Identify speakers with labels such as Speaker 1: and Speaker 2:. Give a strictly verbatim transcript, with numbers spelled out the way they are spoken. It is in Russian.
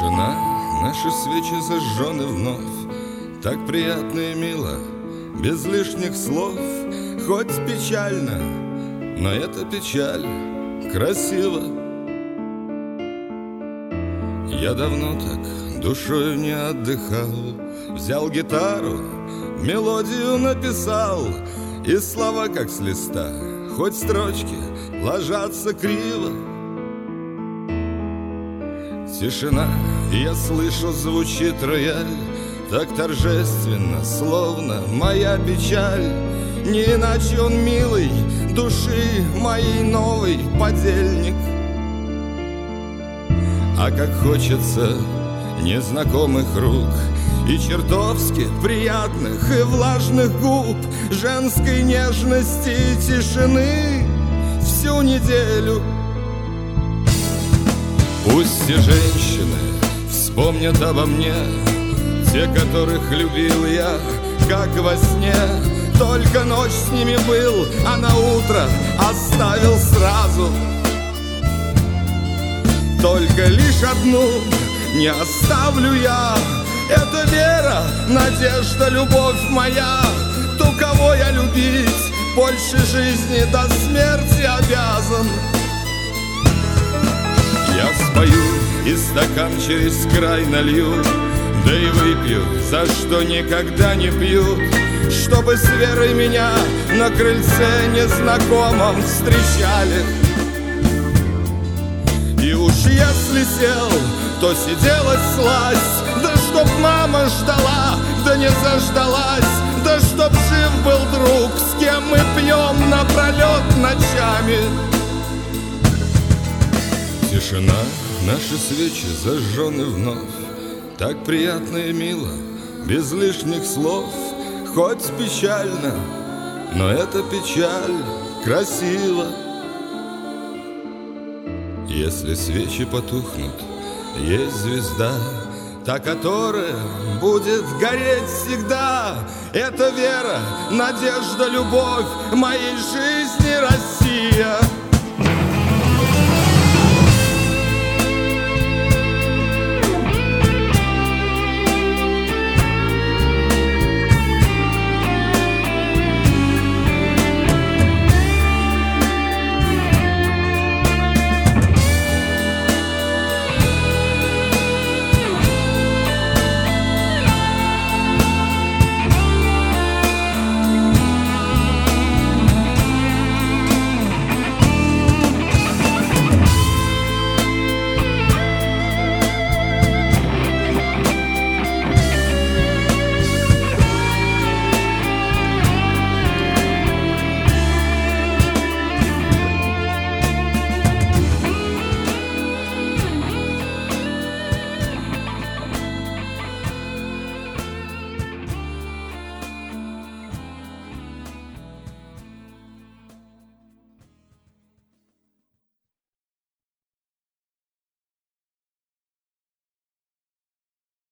Speaker 1: Тишина, наши свечи зажжены вновь. Так приятно и мило, без лишних слов. Хоть печально, но эта печаль красиво. Я давно так душою не отдыхал. Взял гитару, мелодию написал, и слова как с листа, хоть строчки ложатся криво. Тишина, и я слышу, звучит рояль, так торжественно, словно моя печаль. Не иначе он милый, души моей новый подельник. А как хочется незнакомых рук и чертовски приятных и влажных губ, женской нежности и тишины всю неделю. Пусть все женщины вспомнят обо мне, те, которых любил я, как во сне. Только ночь с ними был, а на утро оставил сразу. Только лишь одну не оставлю я. Это вера, надежда, любовь моя, ту, кого я любить больше жизни до смерти обязан. Я спою и стакан через край налью, да и выпью, за что никогда не пьют, чтобы с верой меня на крыльце незнакомом встречали. И уж если сел, то сиделась слазь, да чтоб мама ждала, да не заждалась, да чтоб жив был друг, с кем мы пьем напролет ночами. Тишина, наши свечи зажжены вновь. Так приятно и мило, без лишних слов. Хоть печально, но эта печаль красива. Если свечи потухнут, есть звезда, та, которая будет гореть всегда. Это вера, надежда, любовь моей жизни России.